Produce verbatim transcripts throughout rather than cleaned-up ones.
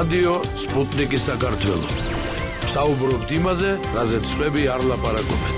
რადიო სპუტნიკი საქართველო. საუბრობთ იმაზე, რაზეც სხვები არ ლაპარაკობენ.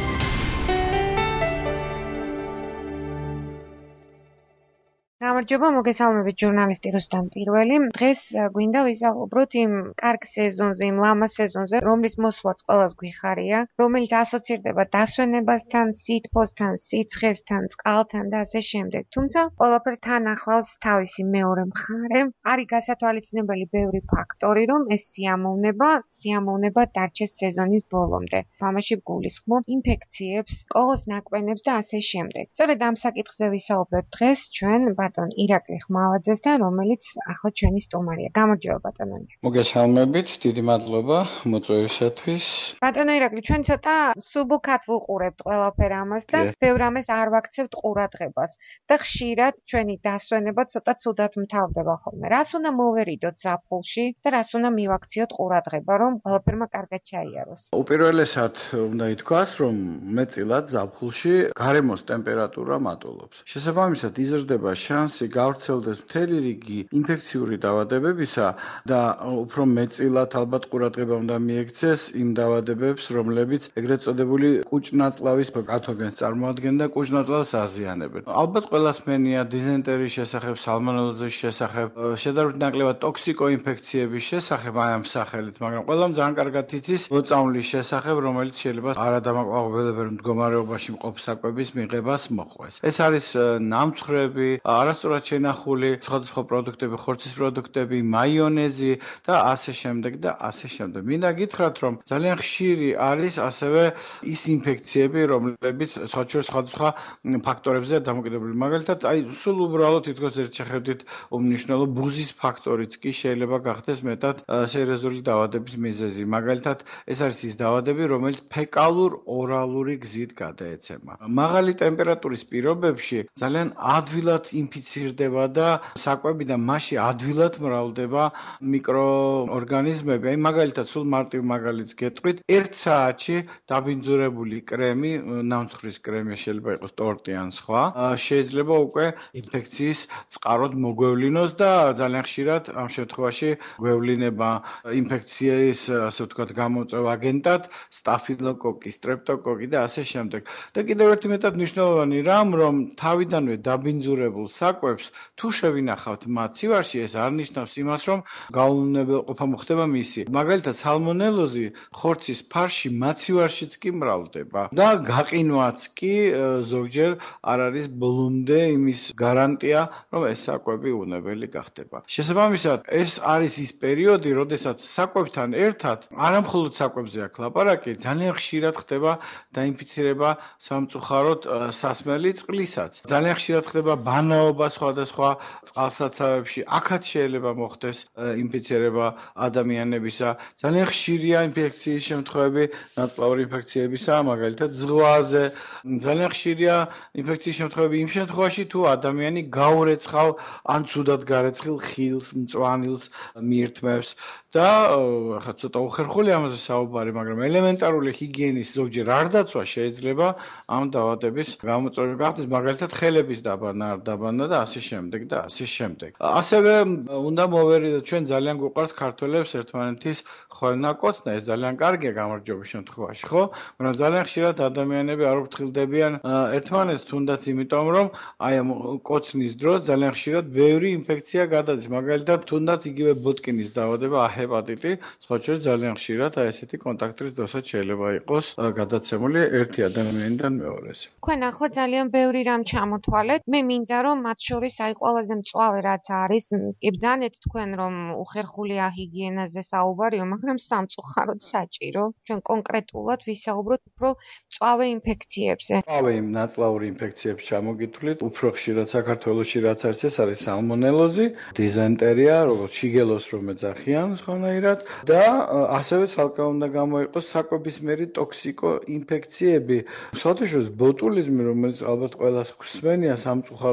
გამარჯობა, მოგესალმებით ჟურნალისტი რუსტამ პირველი. დღეს გვინდა ვისაუბროთ იმ კარგ სეზონზე, იმ ლამა სეზონზე, რომლის მოსვლაც ყველას გვიხარია, რომელიც ასოცირდება დასვენებასთან, სითბოსთან, სიცხესთან, წყალთან და ასე შემდეგ. თუმცა, ყველაფერს თან ახლავს თავისი მეორე მხარე. არის გასათვალისწინებელი ბევრი ფაქტორი, რომ ეს სიამოვნება, სიამოვნება დარჩეს სეზონის ბოლომდე. თამაში გულისხმობ ინფექციებს, კოღოს ნაკვენებს და ასე შემდეგ. სწორედ ამ საკითხზე ვისაუბრებთ დღეს ჩვენ ბატონ ირაკლი ხმალაძესთან, რომელიც ახლა ჩვენი სტუმარია. გამარჯობა ბატონო. მოგესალმებით, დიდი მადლობა მოწვევისათვის. ბატონო ირაკლი, ჩვენ ცოტა სუბუქად ვუყურებთ ყველაფერ ამას და ბევრ ამას არ ვაქცევთ ყურადღებას და ხშირად ჩვენი დასვენება ცოტა ცუდად მთავრდება ხოლმე. რას უნდა მოვერიდოთ ზაფხულში და რას უნდა მივაქციოთ ყურადღება, რომ ყველაფერმა კარგად ჩაიაროს? უპირველესად უნდა ითქვას, რომ მეტწილად ზაფხულში გარემოს ტემპერატურა მატულობს. შესაბამისად იზრდება შანსი გავრცელდეს მთელი რიგი ინფექციური დაავადებებისა და უფრო მეტწილად ალბათ ყურადღება უნდა მიექცეს იმ დაავადებებს, რომლებიც ეგრეთ წოდებული კუჭნაწლავის პათოგენს წარმოადგენენ და კუჭნაწლავს აზიანებენ. ალბათ ყველას მენია დიზენტერიის შესახებ, სალმონელოზის შესახებ, შედარებით ნაკლებად ტოქსიკოინფექციების შესახებ აი ამ სახელით, მაგრამ ყველამ ძალიან კარგად იცის მოწამვლის შესახებ, რომელიც შეიძლება არადამაკმაყოფილებელ მდგომარეობაში მყოფ საკვების მიღებას მოხვეს. ეს არის ნამცხრები, არასწორად შენახული სხვადასხვა პროდუქტები, ხორცის პროდუქტები, მაიონეზი და ასე შემდეგ და ასე შემდეგ. მინდა გითხრათ, რომ ძალიან ხშირი არის ასევე ის ინფექციები, რომლებიც სხვადასხვა ფაქტორებზეა დამოკიდებული. მაგალითად, აი სულ უბრალოდ თითქოს ერთ შეხედვით უმნიშვნელო ბუზის ფაქტორიც კი შეიძლება გახდეს მეტად სერიოზული დაავადების მიზეზი. მაგალითად, ეს არის ის დაავადები, რომელიც ფეკალურ-ორალური გზით გადაეცემა. მაღალი ტემპერატურის პირობებში ძალიან ადვილად ინფიცირდება და საკვები და მასში ადვილად მრავლდება მიკროორგანიზმები. აი მაგალითად, სულ მარტივ მაგალითს გეტყვით, ერთ საათში დაბინძურებული კრემი, ნამცხვრის კრემი შეიძლება იყოს ტორტი ან სხვა, შეიძლება უკვე ინფექციის წყაროდ მოგვევლინოს და ძალიან ხშირად ამ შემთხვევაში გვევლინება ინფექციის, ასე ვთქვათ, გამოწვევ აგენტად სტაფილოკოკი, სტრეპტოკოკი და ასე შემდეგ. და კიდევ ერთი მეტად მნიშვნელოვანი რამ, რომ თავიდანვე დაბინძურებულ საკვებს თუ შევინახავთ მათ ცივარში, ეს არ ნიშნავს იმას, რომ გაუნებელყოფა მოხდება მისი. მაგალითად, სალმონელოზი ხორცის ფარში მაცივარშიც კი მრავლდება და გაყინვაც კი ზოგჯერ არ არის ბოლომდე იმის გარანტია, რომ ეს საკვები უნებელი გახდება. შესაბამისად, ეს არის ის პერიოდი, როდესაც საკვებთან ერთად არამხოლოდ საკვებზე აქვს ლაპარაკი, ძალიან ხშირად ხდება დაინფიცირება სამწუხაროდ სასმელი წყლისაც. ძალიან ხშირად ხდება ბანაობა სხვადასხვა წყალსაცავებში, აქაც შეიძლება მოხდეს ინფიცირება ადამიანებისა. ძალიან ხშირია ინფექციის შემთხვევები, ნაწლავური ინფექციებისა, მაგალითად ზღვაზე. ძალიან ხშირია ინფექციის შემთხვევები იმ შემთხვევაში, თუ ადამიანი გაურეცხავ ან ცუდად გარეცხილ ხილს, მწვანილს მიირთმევს და ახლა ცოტა უხერხული ამაზე საუბარი, მაგრამ ელემენტარული ჰიგიენის ზოგჯერ არ დაცვა შეიძლება ამ დაავადების გამოწვევა გახდეს, მაგალითად ხელების დაბანა, არ დაბანა და ასე შემდეგ და ასე შემდეგ. ასევე უნდა მოვერიდოთ, ჩვენ ძალიან გვიყვარს ქართველებს ერთმანეთის ხვევნაკოცნა, ეს ძალიან კარგია გამარჯვების შემთხვევაში, ხო? მაგრამ ძალიან ხშირად ადამიანები არ უფრთხილდებიან ერთმანეთს, თუნდაც იმიტომ, რომ აი ამ კოცნის დროს ძალიან ხშირად ბევრი ინფექცია გადადის. მაგალითად, თუნდაც იგივე ბოტკინის დაავადება, ჰეპატიტი, სხვა შორის ძალიან ხშირად აი ესეთი კონტაქტის დროსაც შეიძლება იყოს გადაცემული ერთი ადამიანიდან მეორეზე. თქვენ ახლა ძალიან ბევრი რამ ჩამოთვალეთ. მე მინდა რომ მათ შორის აი ყველაზე მწვავე რაც არის, კი ბრძანეთ თქვენ რომ უხერხულია ჰიგიენაზე საუბარიო, მაგრამ სამწუხაროდ საჭირო. ჩვენ კონკრეტულად ვისაუბროთ უფრო მწვავე ინფექციებზე. მწვავე იმ ნაწლავური ინფექციებს ჩამოგითვლით, უფრო ხშირად საქართველოში რაც არის, ეს არის სალმონელოზი, დიზენტერია, როგორც შიგელოს რომ ეძახიან სხვანაირად და ასევე ცალკე უნდა გამოიყოს საკვებისმიერი ტოქსიკო ინფექციები. საერთოდ ბოტულიზმი, რომელიც ალბათ ყველას გვსმენია, სამწუხაროდ უკვე ის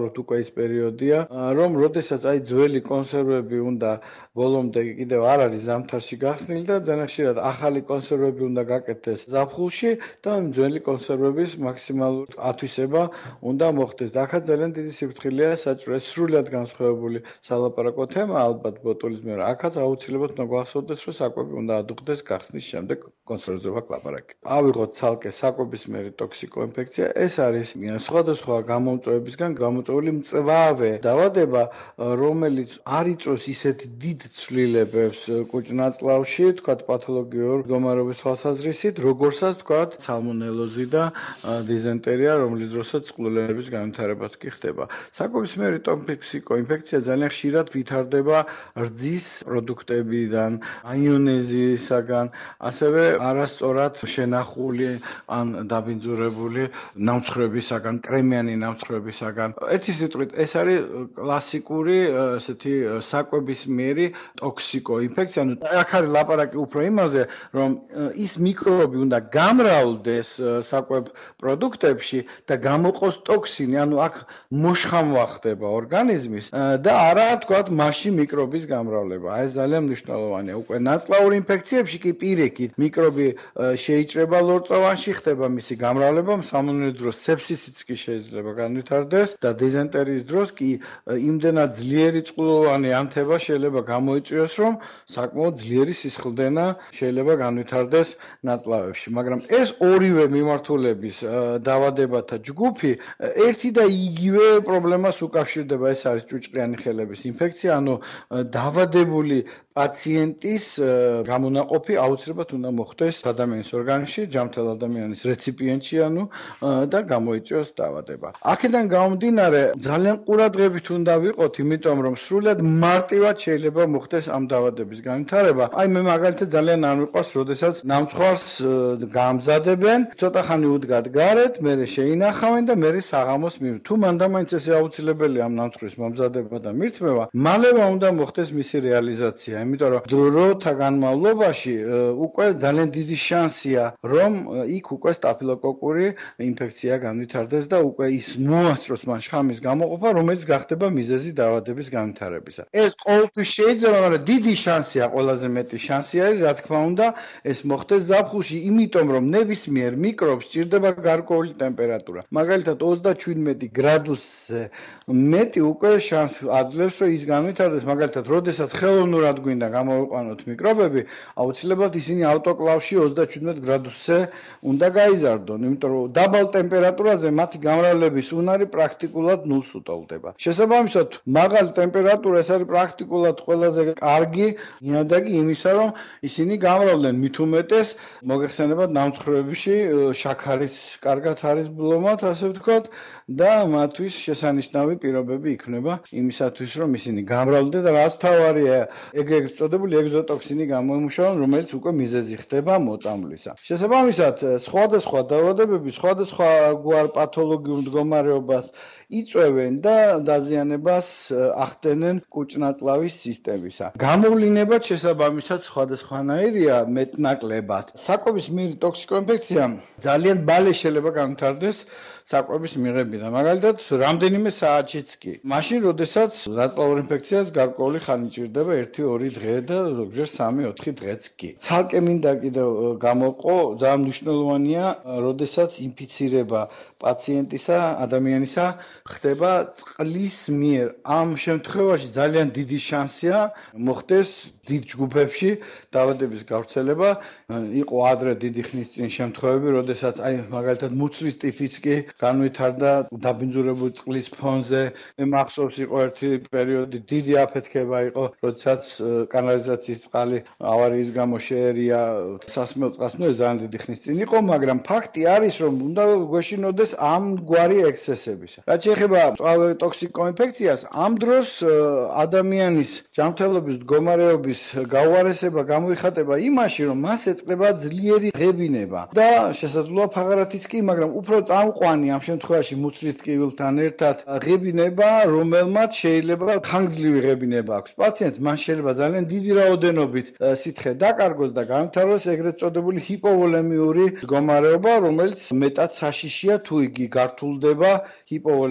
პერიოდია, რომ როდესაც აი ძველი კონსერვები უნდა ბოლომდე კიდევ არ არის ზამთარში გახსნილი და ძალიან ხშირად ახალი კონსერვები უნდა გაკეთდეს ზაფხულში და ძველი კონსერვების მაქსიმალური ათვისება უნდა მოხდეს. და აქაც ძალიან დიდი სიფრთხილეა საჭირო. ეს სრულად განსხვავებული სალაპარაკო თემა ალბათ ბოტულის მიერ. აქაც აუცილებლად უნდა გვახსოვდეს, რომ საკვები უნდა ადუღდეს გახსნის შემდეგ კონსერვებზე ვაქვს ლაპარაკი. ავიღოთ ცალკე საკვებისმიერი ტოქსიკოინფექცია. ეს არის სხვადასხვა გამომწვევებისგან გამოწვეული მწვავე დაავადება, რომელიც არ იწვევს ისეთ დიდ ცვლილებებს კუჭ-ნაწლავში, თქვათ პათოლოგიურ მდგომარეობის თვალსაზრისით, როგორცაც თქვათ სალმონელოზი და დიზენტერია, რომლის დროსაც წყლულების განვითარებაც კი ხდება. საკვებისმიერი ტოქსიკოინფექცია ძალიან ხშირად ვითარდება რძის პროდუქტებიდან, მაიონეზისაგან, ასევე არასწორად შენახული ან დაბინძურებული ნამცხრებისაგან, კრემიანი ნამცხრებისაგან. ერთი სიტყვით, ეს არის კლასიკური ესეთი საკვებისმიერი ტოქსიკოინფექცია. ანუ აქ არის ლაპარაკი უფრო იმაზე, რომ ის მიკრობი უნდა გამრავლდეს საკვებ პროდუქტებში და გამოყოს ტოქსინი, ანუ აქ მოშხამვა ხდება ორგანიზმის და არა თქვათ მასში მიკრობის გამრავლება. ეს ძალიან მნიშვნელოვანია. უკვე ნაწლავურ ინფექციებში კი პირიქით მიკრობი შეიჭრება ლორწოვანში, ხდება მისი გამრავლება, სალმონელის დროს სეფსისიც კი შეიძლება განვითარდეს და დიზენტერიის დროს კი იმდენად ძლიერი წყლოვანი ანთება შეიძლება გამოიწვიოს, რომ საკმაოდ ძლიერი სისხლდენა შეიძლება განვითარდეს ნაწლავებში. მაგრამ ეს ორივე მიმართულების დაავადებათა ჯგუფი ერთი და იგივე პრობლემას უკავშირდება. ეს არის ჭუჭყიანი ხელების ინფექცია, ანუ დაავადებული პაციენტის გამონაყოფი აუცილებლად უნდა მოხდეს ადამიანის ორგანიზმში, ჯანმრთელ ადამიანის რეციპიენტში, ანუ და გამოიწვიოს დაავადება. აქედან გამომდინარე, ძალიან ყურადღებით უნდა ვიყოთ, იმიტომ რომ სრულად მარტივად შეიძლება მოხდეს ამ დაავადების განვითარება. აი მე მაგალითად ძალიან არ მიყვარს, როდესაც ნამცხვარს გამზადებენ, ცოტა ხანი უდგათ გარეთ, მერე შეინახავენ და მერე საღამოს მივიდნენ. თუ მანდამაინც ესე აუცილებელია ამ ნამცხვრის მომზადება და მირთმევა, მალევე უნდა მოხდეს მისი რეალიზაცია. იმიტომ რომ დროთა განმავლობაში უკვე ძალიან დიდი შანსია, რომ იქ უკვე სტაფილოკოკური ინფექცია განვითარდეს და უკვე ის მოასწროს მან შხამის გამოყოფა, რომელიც გახდება მიზეზი დაავადების განვითარებისა. ეს ყოველთვის შეიძლება, მაგრამ დიდი შანსია, ყველაზე მეტი შანსი არის, რა თქმა უნდა, ეს მოხდეს ზაფხულში, იმიტომ რომ ნებისმიერ მიკრობს სჭირდება გარკვეული ტემპერატურა. მაგალითად ოცდაჩვიდმეტი გრადუსზე მეტი უკვე შანსს აძლევს, რომ ის განვითარდეს. მაგალითად, როდესაც ხელოვნურად გვინდა გამოვიყვანოთ მიკრობები, აუცილებლად ისინი ავტოკლავში ოცდაჩვიდმეტ გრადუსზე უნდა გაიზარდონ, იმიტომ რომ დაბალ ტემპერატურაზე მათი გამრავლების უნარი პრაქტიკულად ნულს უტოლდება. შესაბამისად, მაღალი ტემპერატურა ეს არის პრაქტიკულად ყველაზე კარგი ნიადაგი იმისა, რომ ისინი გამრავლდნენ, მით უმეტეს მოგეხსენებათ ნამცხრობებში შაქარის კარგად არის ბლომად, ასე ვთქვათ, და მათთვის შესანიშნავი პირობები იქნება იმისათვის, რომ ისინი გამრავლდნენ და რაც თავარია, ეგ წოდებული ეგზოტოქსინი გამოიმუშავონ, რომელიც უკვე მიზეზი ხდება მოწამვლისა. შესაბამისად, სხვადასხვა დაავადებები სხვადასხვა გვარ პათოლოგიურ მდგომარეობას იწვევენ და დაზიანებას ახდენენ კუჭ-ნაწლავის სისტემისა. გამოვლინებაც შესაბამისად სხვადასხვანაირია მეტნაკლებად. საკვებისმიერი ტოქსიკოინფექცია ძალიან ბალე შეიძლება განვითარდეს საკვების მიღებიდან. მაგალითად, რამდენიმე საათშიც კი. მაშინ, როდესაც ნაწლავურ ინფექციას გარკვეული ხანი ჭირდება ერთი ორი დღე და ზოგჯერ სამი ოთხი დღეც კი. ცალკე მინდა კიდევ გამოვყო, ძალიან მნიშვნელოვანია, როდესაც ინფიცირება პაციენტისა, ადამიანისა ხდება წყლის მიერ. ამ შემთხვევაში ძალიან დიდი შანსია მოხდეს დიდ ჯგუფებში დაავადების გავრცელება. იყო ადრე დიდი ხნის წინ შემთხვევები, როდესაც აი მაგალითად მუცლის ტიფიც კი განვითარდა დაბინძურებული წყლის ფონზე. მე მახსოვს იყო ერთი პერიოდი დიდი აფეთქება იყო, როდესაც კანალიზაციის წყალი ავარიის გამო შეერია სასმელ წყალს. ნუ ეს ძალიან დიდი ხნის წინ იყო, მაგრამ ფაქტი არის, რომ უნდა გვეშინოდეს ამ გვარი ექსცესებისა. რაც შეეხება მწვავე ტოქსიკოინფექციას, ამ დროს ადამიანის ჯანმრთელობის მდგომარეობის გაუარესება გამოიხატება იმაში, რომ მას ეწყება ძლიერი ღებინება და შესაძლოა ფაღარათიც კი, მაგრამ უფრო წამყვანი ამ შემთხვევაში მუცლის ტკივილთან ერთად ღებინება, რომელმაც შეიძლება ხანგრძლივი ღებინება აქვს პაციენტს, მან შეიძლება ძალიან დიდი რაოდენობით სითხე დაკარგოს და განვითაროს ეგრეთ წოდებული ჰიპოვოლემიური მდგომარეობა, რომელიც მეტად საშიშია თუ იგი გართულდება ჰიპოვოლემიური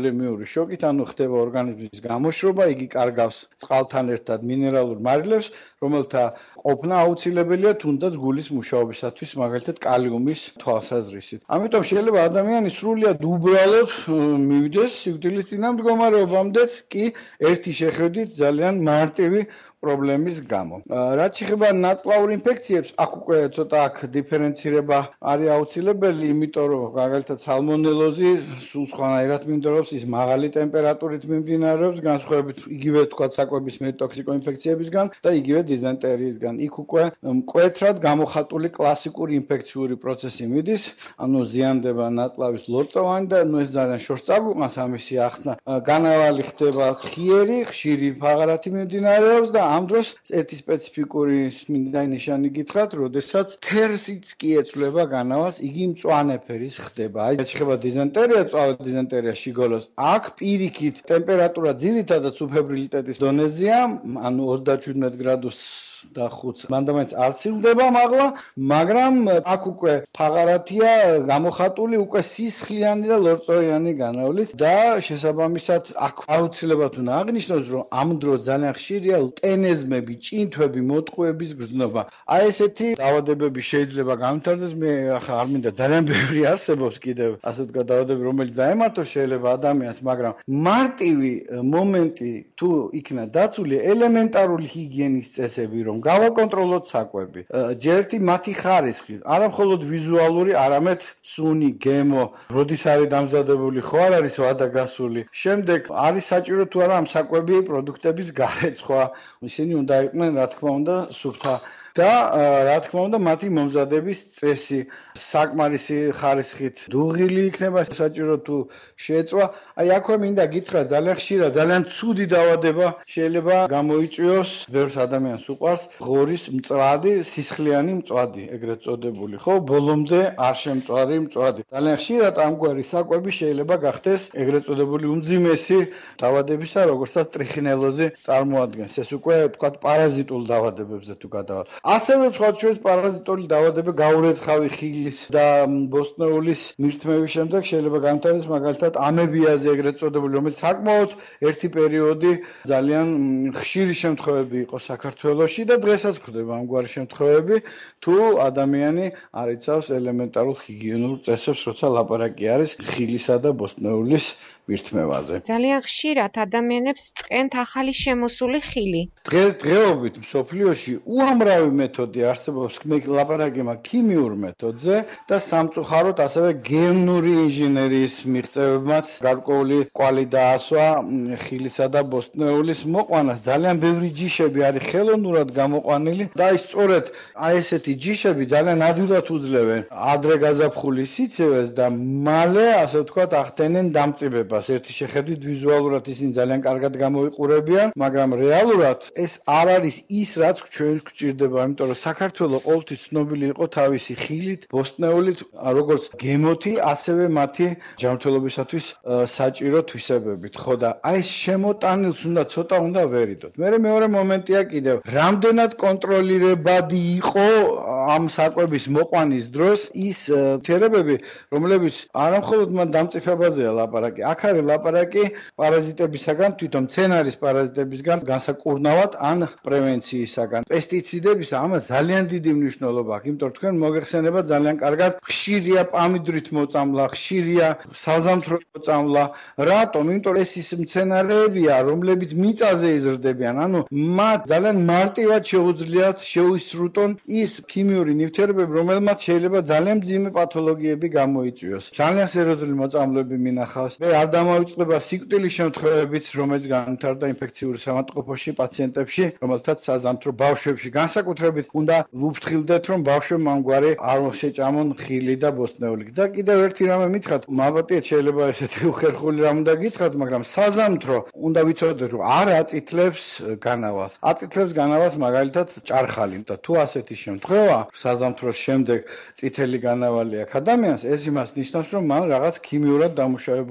ჰიპოგლიკემიური შოკით, ანუ ხდება ორგანიზმის გამოშრობა, იგი კარგავს წყალთან ერთად მინერალურ მარილებს, რომელთა ყოფნა აუცილებელია თუნდაც გულის მუშაობისათვის, მაგალითად კალიუმის თვალსაზრისით. ამიტომ შეიძლება ადამიანი სრულიად უბრალოდ მივიდეს სიკვდილის წინა მდგომარეობამდეც კი ერთი შეხედვით ძალიან მარტივი პრობლემის გამო. რაც შეეხება ნაწლავურ ინფექციებს, აქ უკვე ცოტა აქ დიფერენცირება არის აუცილებელი, იმიტომ რომ მაგალითად სალმონელოზი სულ სხვანაირად მიმდინარეობს, ის მაღალი ტემპერატურით მიმდინარეობს, განსხვავებით იგივე თქვა საკვების მეტოქსიკო ინფექციებისგან და იგივე დიზენტერიისგან. იქ უკვე მკვეთრად გამოხატული კლასიკური ინფექციური პროცესი მიდის, ანუ ზიანდება ნაწლავის ლორწოვანი და ნუ ეს ძალიან შორს წაგვიყვანს ამისი ახსნა. განავალი ხდება ხიერი, ხშირი ფაღარათი მიმდინარეობს და ამ დროს ერთი სპეციფიკური მინდა ნიშანი გითხრათ, როდესაც თერსიც კი ეწვლება განავას, იგი მწვანე ფერის ხდება. აი, შეეხება დიზენტერია, წვავე დიზენტერია შიგოლოს. აქ პირიქით ტემპერატურა ძირითადად სუფებრილიტეტის დონეზეა, ანუ ოცდაჩვიდმეტ გრადუსს და ხუთს მანდამაინც არ ცილდება მაღლა, მაგრამ აქ უკვე ფაღარათია გამოხატული უკვე სისხლიანი და ლორწოიანი განავლით და შესაბამისად აქ აუცილებლად უნდა აღნიშნოს, რომ ამ დროს ძალიან ხშირია ტენეზმები, ჭინთვები, მოტყუების გრძნობა. აი ესეთი დაავადებები შეიძლება გამართდეს, მე ახლა არ მინდა ძალიან ბევრი არსებობს კიდევ, ასე ვთქვათ, დაავადებები, რომელიც დაემართოს შეიძლება ადამიანს, მაგრამ მარტივი მომენტი თუ იქნა დაცული ელემენტარული ჰიგიენის წესები, რომ გავაკონტროლოთ საკვები. ჯერთი მათი ხარისხი, არა მხოლოდ ვიზუალური, არამედ სუნი, გემო, როდის არის დამზადებული, ხო არ არის ვადა გასული. შემდეგ არის საჭირო თუ არა ამ საკვები პროდუქტების გარეცხვა. ისინი უნდა იყვნენ, რა თქმა უნდა, სუფთა და რა თქმა უნდა მათი მომზადების წესი საკმარისი ხარისხით დუღილი იქნება საჭირო თუ შეეწვა. აი აქვე მინდა გითხრათ ძალიან ხშირად ძალიან ცუდი დაავადება შეიძლება გამოიწვიოს ბევრ ადამიანს უყვარს ღორის მწვადი, სისხლიანი მწვადი, ეგრეთ წოდებული, ხო, ბოლომდე არ შემწვარი მწვადი. ძალიან ხშირად ამგვარი საკვები შეიძლება გახდეს ეგრეთ წოდებული უმძიმესი დაავადებისა, როგორცაც ტრიხინელოზი წარმოადგენს. ეს უკვე თქვათ პარაზიტულ დაავადებებზე თუ გადავალ. ასევე სხვა ჩვენს პარაზიტული დაავადებები გაურეცხავი ხილის და ბოსტნეულის მირთმევის შემდეგ შეიძლება გამთარდეს მაგალითად ამებიაზე ეგრეთ წოდებული, რომელიც საკმაოდ ერთი პერიოდი ძალიან ხშირი შემთხვევები იყო საქართველოში და დღესაც ხდება ამგვარი შემთხვევები, თუ ადამიანი არ იცავს ელემენტარულ ჰიგიენურ წესებს, როცა ლაპარაკი არის ხილისა და ბოსტნეულის მირთმევაზე. ძალიან ხშირად ადამიანებს წყენთ ახალი შემოსული ხილი. დღეს დღეობით მსოფლიოში უამრავი მეთოდი არსებობს, მე ლაპარაკი მაქვს ქიმიურ მეთოდზე და სამწუხაროდ ასევე გენური ინჟინერიის მიღწევებმაც გარკვეული კვალი დაასვა ხილისა და ბოსტნეულის მოყვანას. ძალიან ბევრი ჯიშები არის ხელოვნურად გამოყვანილი და ის სწორედ აი ესეთი ჯიშები ძალიან ადვილად უძლევენ ადრე გაზაფხულის სიცივეს და მალე, ასე ვთქვათ, ახდენენ დამწიბებას. ერთი შეხედვით ვიზუალურად ისინი ძალიან კარგად გამოიყურებიან, მაგრამ რეალურად ეს არ არის ის, რაც ჩვენს გვჭირდება, იმიტომ რომ საქართველოს ყოველთვის ცნობილი იყო თავისი ხილით, ბოსტნეულით, როგორც გემოთი, ასევე მათი ჯანმრთელობისათვის საჭირო თვისებებით, ხო და აი ეს შემოტანილს უნდა ცოტა უნდა ვერიდოთ. მე მეორე მომენტია კიდევ, რამდენად კონტროლირებადი იყო ამ საკვების მოყვანის დროს ის თერაპები, რომლებიც არა მხოლოდ მან დამწიფებაზეა ლაპარაკი, აქ არის ლაპარაკი პარაზიტებისაგან, თვითონ მცენარის პარაზიტებისგან განსაკურნავად ან პრევენციისაგან. პესტიციდების ამას ძალიან დიდი მნიშვნელობა აქვს, იმიტომ რომ თქვენ მოგეხსენება ძალიან კარგად ხშირია პამიდრით მოწამლა, ხშირია საზამთრო მოწამლა. რატომ? იმიტომ რომ ეს ის მცენარეებია, რომლებიც მიწაზე იზრდებიან, ანუ მათ ძალიან მარტივად შეუძლიათ შეუისრუტონ ის ქიმიური ნივთიერებები, რომელმაც შეიძლება ძალიან მძიმე პათოლოგიები გამოიწვიოს. ძალიან სერიოზული მოწამლები მინახავს. მე არ დამავიწყდება სიკვდილის შემთხვევებიც, რომელიც განვითარდა ინფექციური სამატყოფოში პაციენტებში, რომელთაც საზამთრო ბავშვებში განსაკუთრებით უნდა ვუფრთხილდეთ, რომ ბავშვებმა ამგვარი არ შეჭამონ ხილი და ბოსტნეული. და კიდევ ერთი რამე მითხრათ, მაბატიეთ შეიძლება ესეთი უხერხული რამ უნდა გითხრათ, მაგრამ საზამთრო უნდა ვიცოდეთ, რომ არ აწითლებს განავალს. აწითლებს განავალს მაგალითად ჭარხალი და თუ ასეთი შემთხვევა საზამთროს შემდეგ წითელი განავალი აქვს ადამიანს, ეს იმას ნიშნავს, რომ მან რაღაც ქიმიურად დამუშავებული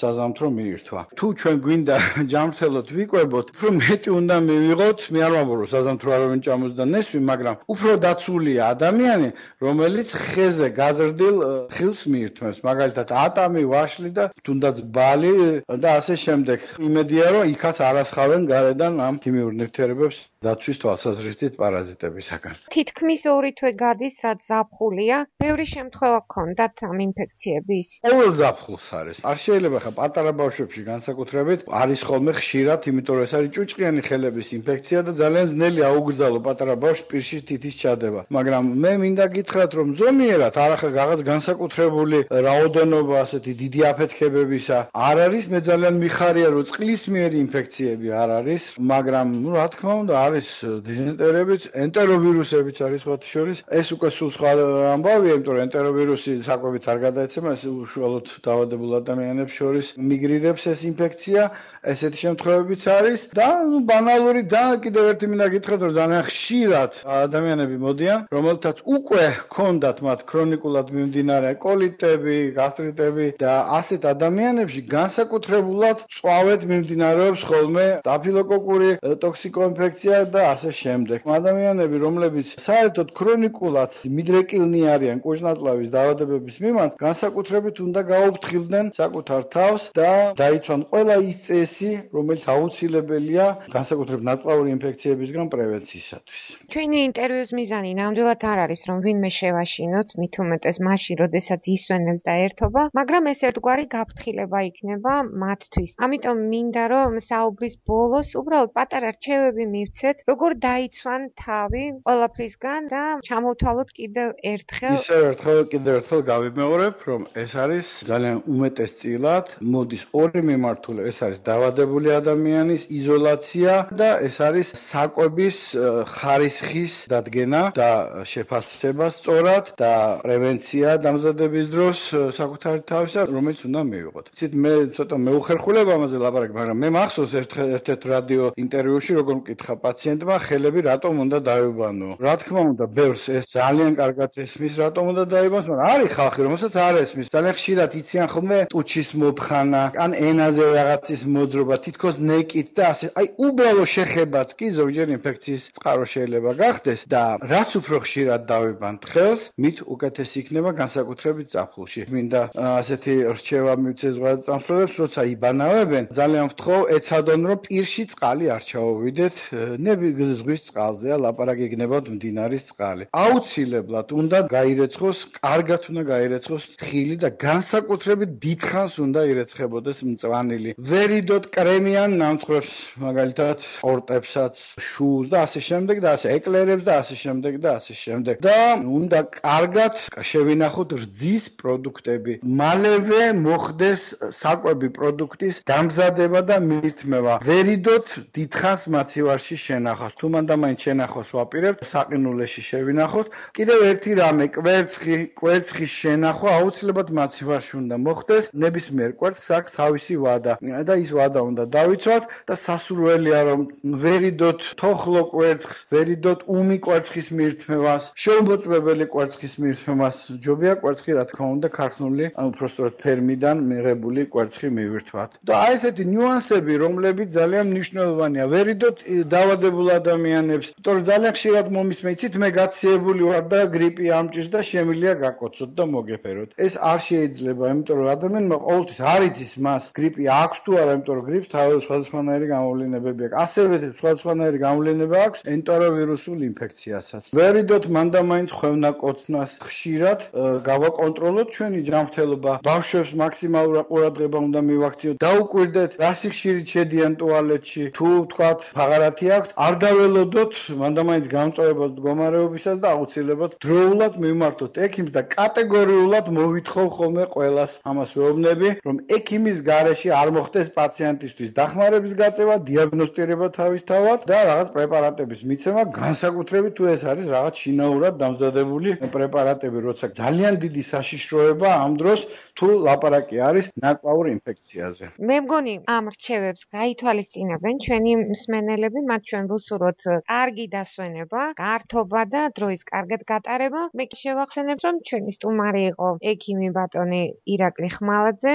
საზამთრო მიირთვა. თუ ჩვენ გვინდა ჯანმრთელოთ ვიკვებოთ, უფრო მეტი უნდა მივიღოთ, მე არ ვამბობ, რომ საზამთრო არ ვინჭამოს და ნესვი, მაგრამ უფრო დაცულია ადამიანი, რომელიც ხეზე გაზრდილ ხილს მიირთმევს, მაგალითად ატამი, ვაშლი და თუნდაც ბალი და ასე შემდეგ. იმედია, რომ იქაც არასხავენ გარედან ამ ქიმიურ ნივთიერებებს დაცვის თვალსაზრისით პარაზიტებისაგან. თითქმის ორი თვე გადის, რაც ზაფხულია. ბევრი შემთხვევა გქონდათ ამ ინფექციების? ყოველ ზაფხულს არის. არ შეიძლება ხა პატარა ბავშვებში განსაკუთრებით არის ხოლმე ხშირად, იმიტომ რომ ეს არის ჭუჭყიანი ხელების ინფექცია და ძალიან ძნელი აუგრძალო პატარა ბავშვს პირში თითის ჩადება. მაგრამ მე მინდა გითხრათ, რომ ზომიერად არახა რაღაც განსაკუთრებული რაოდენობა ასეთი დიდი აფეთქებებისა არ არის. მე ძალიან მიხარია, რომ წყლისმიერი ინფექციები არ არის, მაგრამ ნუ რა თქმა უნდა არის დიზენტერებიც, ენტეროვირუსებიც არის სხვათა შორის. ეს უკვე სულ სხვა ამბავია, იმიტომ რომ ენტეროვირუსი საკვებით არ გადაეცემა, ეს უშუალოდ დაავადებულ ადამიანებს შორის მიგრირებს ეს ინფექცია, ესეთი შემთხვევებიც არის და ნუ ბანალური და კიდევ ერთი მინდა გითხრათ, რომ ძალიან ხშირად ადამიანები მოდიან, რომელთაც უკვე ჰქონდათ მათ ქრონიკულად მიმდინარე კოლიტები, გასტრიტები და ასეთ ადამიანებში განსაკუთრებულად წვავეთ მიმდინარეობს ხოლმე სტაფილოკოკური ტოქსიკოინფექცია და ასე შემდეგ. ადამიანები, რომლებიც საერთოდ ქრონიკულად მიდრეკილნი არიან კუჭნაწლავის დაავადებების მიმართ, განსაკუთრებით უნდა გაუფრთხილდნენ საკუთარ თავს და დაიცვან ყველა ის წესი, რომელიც აუცილებელია განსაკუთრებით ნაწლავური ინფექციებისგან პრევენციისათვის. ჩვენი ინტერვიუს მიზანი ნამდვილად არ არის, რომ ვინმე შევაშინოთ, მით უმეტეს მაშინ, როდესაც ისვენებს და ერთობა, მაგრამ ეს ერთგვარი გაფრთხილება იქნება მათთვის. ამიტომ მინდა, რომ საუბრის ბოლოს უბრალოდ პატარა რჩევები მივცეთ, როგორ დაიცვან თავი ყველაფრისგან და ჩამოვთვალოთ კიდევ ერთხელ. ისევ ერთხელ კიდევ ერთხელ გავიმეორებ, რომ ეს არის ძალიან უმეტესწილად მოდის ორი მიმართულება, ეს არის დაავადებული ადამიანის იზოლაცია და ეს არის საკვების ხარისხის დადგენა და შეფასება სწორად და პრევენცია დამზადების დროს საკუთარი თავისა, რომელიც უნდა მივიღოთ. იცით, მე ცოტა მეუხერხულებ ამაზე ლაპარაკი, მაგრამ მე მახსოვს ერთ-ერთ რადიო ინტერვიუში როგორ მკითხა პაციენტმა, ხელები რატომ უნდა დაიბანო. რა თქმა უნდა, ბევრს ეს ძალიან კარგად ესმის, რატომ უნდა დაიბანოს, მაგრამ არის ხალხი, რომელსაც არ ესმის. ძალიან ხშირად იციან ხოლმე ტუჩის მოფხანა, ან ენაზე რაღაცის მოძრობა, თითქოს ნეკით და ასე. აი, უბრალო შეხებაც კი ზოგჯერ ინფექციის წყარო შეიძლება გახდეს და რაც უფრო ხშირად დავიბანთ ხელს, მით უკეთესი იქნება განსაკუთრებით ზაფხულში. მინდა ასეთი რჩევა მივცეს ზღვაზე წამსვლელებს, როცა იბანავებენ, ძალიან ვთხოვ, ეცადონ რომ პირში წყალი არ ჩაოვიდეთ, ნები ზღვის წყალზეა, ლაპარაკი იქნებათ მდინარის წყალი. აუცილებლად უნდა გაირეცხოს, კარგად უნდა გაირეცხოს ხილი და განსაკუთრებით დიდხანს უნდა ირეცხებოდეს მწვანილი. ვერიდოთ კრემიან ნამცხრებს, მაგალითად, ორტებსაც, შუს და ასე შემდეგ და ასე ეკლერებს და ასე შემდეგ და ასე შემდეგ. და უნდა კარგად შევინახოთ რძის პროდუქტები. მალევე მოხდეს საკვები პროდუქტის დამზადება და მირთმევა. ვერიდოთ დიდხანს მაცივარში შენახავს. თუ მანდა მაინც შენახოს ვაპირებთ, საყინულეში შევინახოთ. კიდევ ერთი რამე, კვერცხი, კვერცხის შენახვა აუცილებლად მაცივარში უნდა მოხდეს. ნებისმიერ კვერცხს აქვს თავისი ვადა და ის ვადა უნდა დავიცვათ და სასურველია რომ ვერიდოთ თოხლო კვერცხს, ვერიდოთ უმი კვერცხის მირთმევას, შეუმოწმებელი კვერცხის მირთმევას. ჯობია კვერცხი, რა თქმა უნდა, ქართული, ან უბრალოდ ფერმიდან მიღებული კვერცხი მივირთვათ. და აი ესეთი ნიუანსები, რომლებიც ძალიან მნიშვნელოვანია. ვერიდოთ დაავადებულ ადამიანებს, იმიტომ რომ ძალიან ხშირად მომისმენთ, იცით, მე გაციებული ვარ და გრიპი ამჭირს და შემიძლია გაკოცოთ და მოგეფეროთ. ეს არ შეიძლება, იმიტომ რომ ადამიანმა ყოველთვის არ იცის მას გრიპი აქვს თუ არა, იმიტომ რომ გრიპს თავისი სხვადასხვანაირი გამოვლენებები აქვს. ასევე სხვადასხვანაირი გამოვლენება აქვს ენტეროვირუსულ ინფექციასაც. ვერიდოთ მანდამაინც ხვევნაკოცნას ხშირად გავაკონტროლოთ ჩვენი ჯანმრთელობა. ბავშვებს მაქსიმალურად ყურადღება უნდა მივაქციოთ. დაუკვირდეთ, რა სიხშირით შედიან ტუალეტში, თუ თქვათ ფაღარათი აქვთ, არ დაველოდოთ მანდამაინც გამწვავებას მდგომარეობისას და აუცილებლად დროულად მივმართოთ ექიმს და კატეგორიულად მოვითხოვ ხოლმე ყველას ამას ვეუბნები, რომ ექიმის გარეშე არ მოხდეს პაციენტისთვის დახმარების გაწევა, დიაგნოსტირება თავისთავად და რაღაც პრეპარატების მიცემა, განსაკუთრებით თუ ეს არის რაღაც შინაურად დამზადებული პრეპარატები, როცა ძალიან დიდი საშიშროება ამ დროს თუ ლაპარაკი არის ნაწლავურ ინფექციაზე. მე მგონი ამ რჩევებს გაითვალისწინებენ ჩვენი მსმენელები, მათ ჩვენ ვუსურვოთ კარგი დასვენება, გართობა და დროის კარგად გატარება. მე შევახსენებ, რომ ჩვენი სტუმარი იყო ექიმი ბატონი ირაკლი ხმალაძე და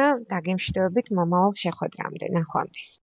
დაგემშვიდობებით მომავალ შეხვედრამდე. ნახვამდის.